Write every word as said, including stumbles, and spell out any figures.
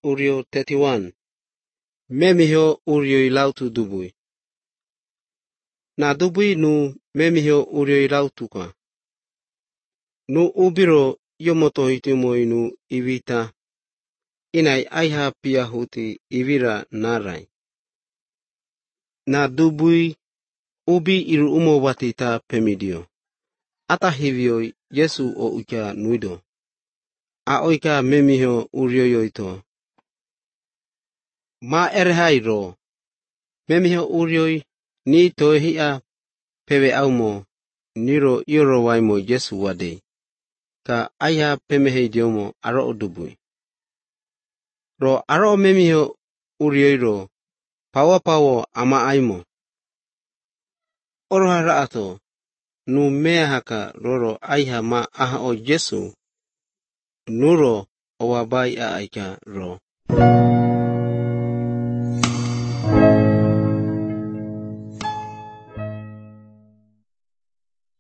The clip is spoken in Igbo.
Urio thirty-one. Memihio Urio ilautu dubui. Na dubui nu memihio Urio ilautuka. Nu ubiro yomoto hitimoi nu ivita. Inai aiha pia huti ivira narai. Na dubui ubi iru umo watita pemidio. Ata hivyo Yesu o uka nuido. A oika memihio Urio yoito. Ma erehai ro. Memihio Urioi ni tohia pewe aumo niro iro waimo Yesu wade. Ka aiha pemehei diomo aro odubui. Ro aro memihio Urioi ro. Pawa pawo ama aimo. Orohara ato. Nu mea haka roro aiha ma aha o Yesu. Nuro owabai a aika ro.